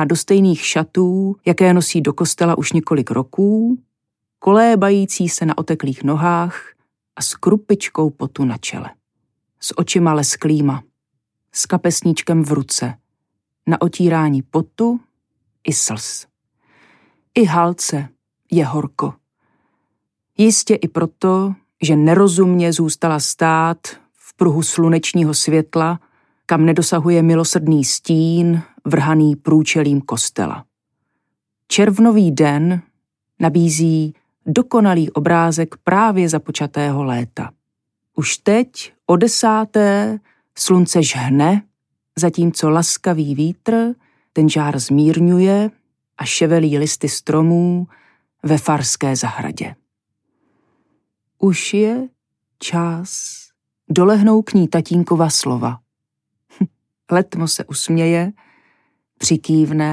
do stejných šatů, jaké nosí do kostela už několik roků, kolébající se na oteklých nohách a s krupičkou potu na čele. S očima lesklýma, s kapesníčkem v ruce, na otírání potu i slz. I Halce je horko. Jistě i proto, že nerozumně zůstala stát v pruhu slunečního světla, kam nedosahuje milosrdný stín vrhaný průčelím kostela. Červnový den nabízí dokonalý obrázek právě započatého léta. Už teď o 10. slunce žhne, zatímco laskavý vítr ten žár zmírňuje a ševelí listy stromů ve farské zahradě. Už je čas, dolehnou k ní tatínkova slova. Letmo se usměje, přikývne